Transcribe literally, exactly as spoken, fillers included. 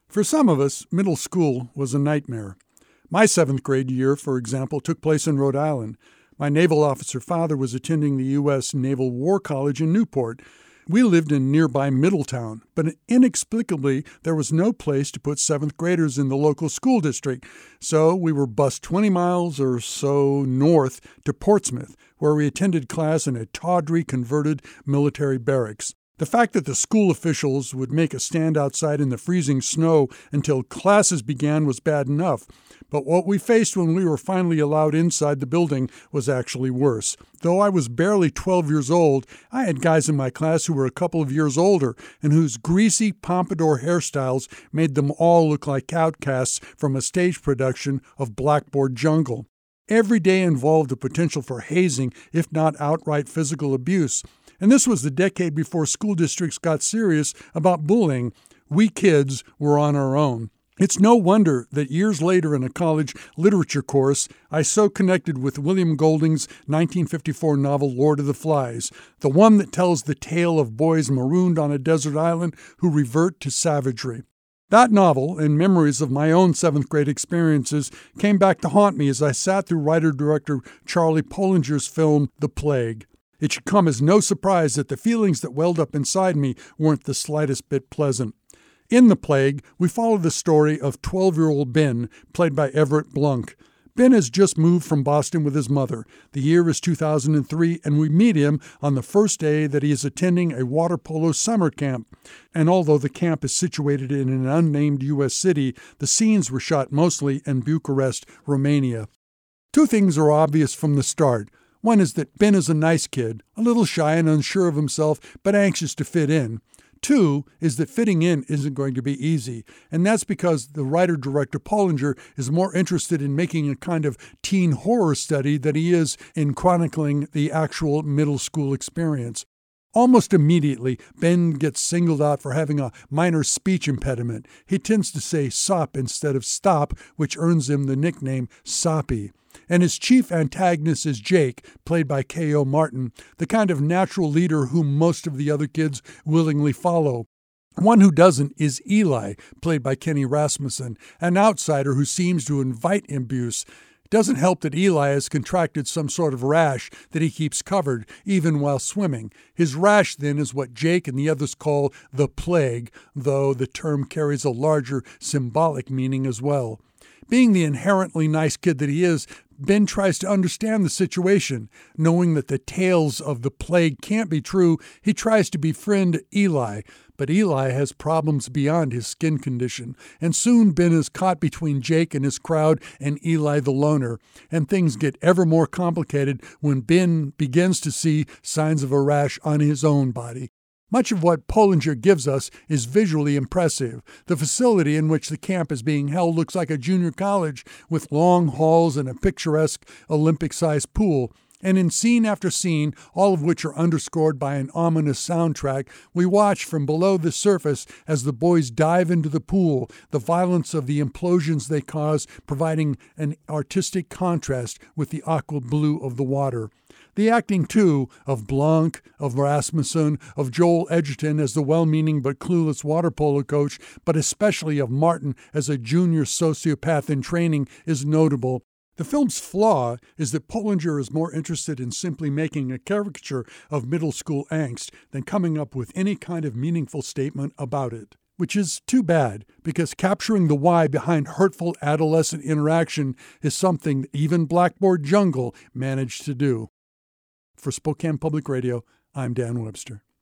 For some of us, middle school was a nightmare. My seventh grade year, for example, took place in Rhode Island. My naval officer father was attending the U S Naval War College in Newport. We lived in nearby Middletown, but inexplicably there was no place to put seventh graders in the local school district, so we were bused twenty miles or so north to Portsmouth, where we attended class in a tawdry converted military barracks. The fact that the school officials would make a stand outside in the freezing snow until classes began was bad enough, but what we faced when we were finally allowed inside the building was actually worse. Though I was barely twelve years old, I had guys in my class who were a couple of years older and whose greasy pompadour hairstyles made them all look like outcasts from a stage production of Blackboard Jungle. Every day involved the potential for hazing, if not outright physical abuse. And this was the decade before school districts got serious about bullying. We kids were on our own. It's no wonder that years later in a college literature course, I so connected with William Golding's nineteen fifty-four novel Lord of the Flies, the one that tells the tale of boys marooned on a desert island who revert to savagery. That novel and memories of my own seventh grade experiences came back to haunt me as I sat through writer-director Charlie Pollinger's film The Plague. It should come as no surprise that the feelings that welled up inside me weren't the slightest bit pleasant. In The Plague, we follow the story of twelve-year-old Ben, played by Everett Blunk. Ben has just moved from Boston with his mother. The year is two thousand three, and we meet him on the first day that he is attending a water polo summer camp. And although the camp is situated in an unnamed U S city, the scenes were shot mostly in Bucharest, Romania. Two things are obvious from the start. One is that Ben is a nice kid, a little shy and unsure of himself, but anxious to fit in. Two is that fitting in isn't going to be easy, and that's because the writer-director Pollinger is more interested in making a kind of teen horror study than he is in chronicling the actual middle school experience. Almost immediately, Ben gets singled out for having a minor speech impediment. He tends to say sop instead of stop, which earns him the nickname Soppy. And his chief antagonist is Jake, played by K O Martin, the kind of natural leader whom most of the other kids willingly follow. One who doesn't is Eli, played by Kenny Rasmussen, an outsider who seems to invite abuse. It doesn't help that Eli has contracted some sort of rash that he keeps covered, even while swimming. His rash, then, is what Jake and the others call the plague, though the term carries a larger symbolic meaning as well. Being the inherently nice kid that he is, Ben tries to understand the situation. Knowing that the tales of the plague can't be true, he tries to befriend Eli. But Eli has problems beyond his skin condition, and soon Ben is caught between Jake and his crowd and Eli the loner, and things get ever more complicated when Ben begins to see signs of a rash on his own body. Much of what Pollinger gives us is visually impressive. The facility in which the camp is being held looks like a junior college with long halls and a picturesque Olympic-sized pool. And in scene after scene, all of which are underscored by an ominous soundtrack, we watch from below the surface as the boys dive into the pool, the violence of the implosions they cause providing an artistic contrast with the aqua blue of the water. The acting, too, of Blanc, of Rasmussen, of Joel Edgerton as the well-meaning but clueless water polo coach, but especially of Martin as a junior sociopath in training, is notable. The film's flaw is that Pollinger is more interested in simply making a caricature of middle school angst than coming up with any kind of meaningful statement about it. Which is too bad, because capturing the why behind hurtful adolescent interaction is something that even Blackboard Jungle managed to do. For Spokane Public Radio, I'm Dan Webster.